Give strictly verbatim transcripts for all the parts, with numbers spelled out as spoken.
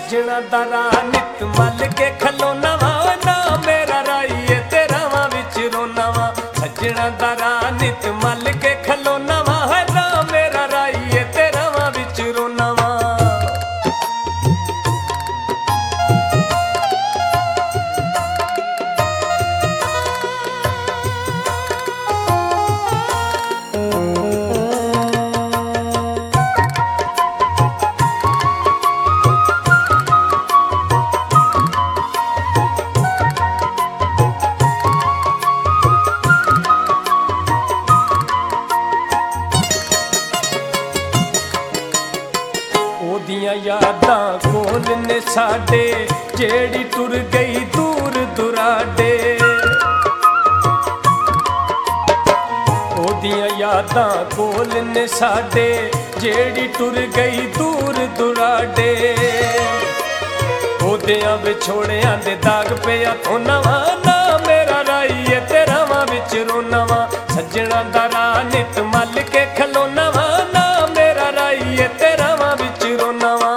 सजना दा राह नित मल के खलोना वा ना मेरा राईए ते रावां विच रोना वा। सजना दा राह नित मल के खलोना वा ना मेरा राईए ते रावां विच रोना वा। यादां कोल ने साडे जेड़ी टुर गई दूर दुराडे। ओदियां यादां कोल ने साडे जेड़ी टुर गई दूर दुराडे। ओदियां विछोड़ियां दे दाग पिया थोना वा ना मेरा राईए ते रावां विच रोना वा। सजना दा राह नित मल के खलोना वा ना मेरा राईए ते रावां विच रोना वा।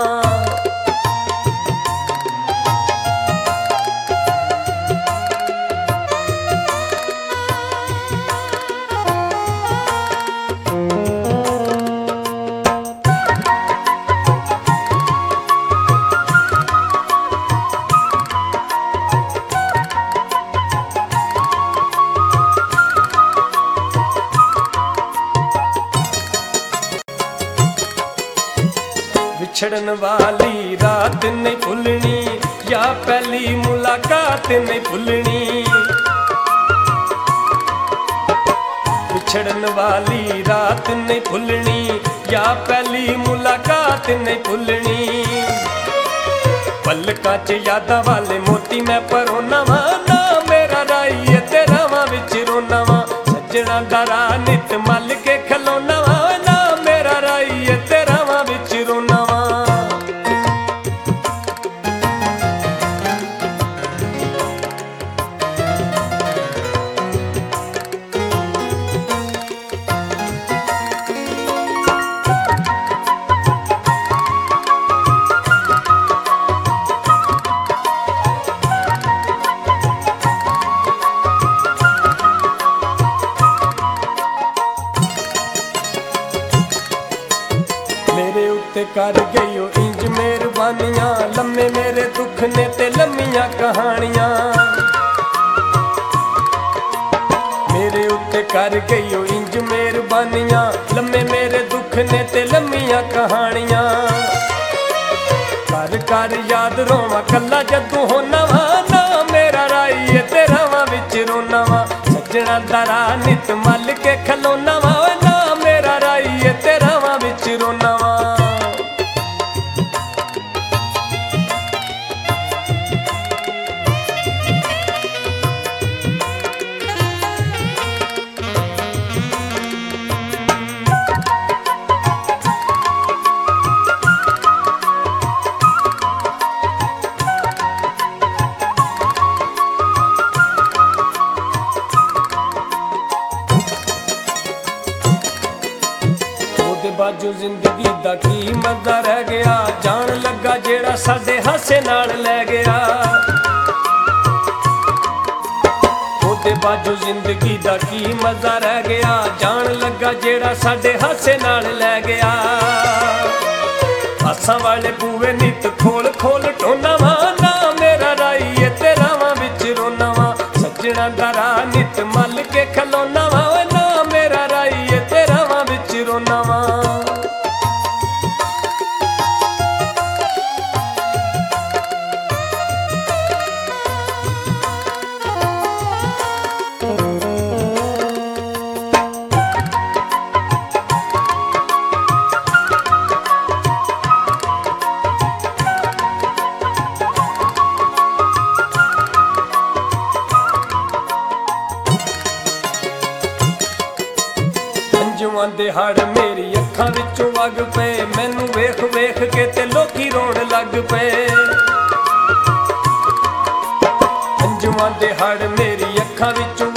बिछड़न वाली रात नहीं भुलनी या पहली मुलाकात नहीं भुलनी। बिछड़न वाली रात नहीं भुलनी या पहली मुलाकात नहीं भुलनी। पलकां च यादां वाले मोती मैं परोना वा ना मेरा राईए ते रावां विच रोना वा। सजना दा राह नित मल के खलोना वा ना मेरा राईए ते रावां विच रोना वा। मेरे उत्ते कर गई इंज मेहरबानियां लम्मे मेरे दुख ने ते लम्मियां कहानियां। मेरे उत्ते कर गई इंज मेहरबानियां लम्मे मेरे दुख ने ते लम्मियां कहानियां। कर कर याद रोवां कल्ला जदू होना वा ना मेरा राईए ते रावां विच रोना वा। सजना दा राह नित मल के खलोना वा ना मेरा राईए ते रावां विच रोना वा। बाजू जिंदगी दा की मजा रह गया जान लगा जेड़ा साडे हासे नाल लै गया। ओदे बाजू जिंदगी दा की मजा रह गया जान लगा जेड़ा साडे हासे नाल लै गया। आसां वाले बूए नित खोल खोल टोना वा ना मेरा राईए ते रावां विच रोना वा। सजना दा राह नित मल के खलोना वा ना मेरा राईए ते रावां विच रोना वा। अंजुआं दे हड़ मेरी अखां विचों वग पे मैनू वेख वेख के ते लोकी रोण लग पे। अंजुआं दे हड़ मेरी अखां विचों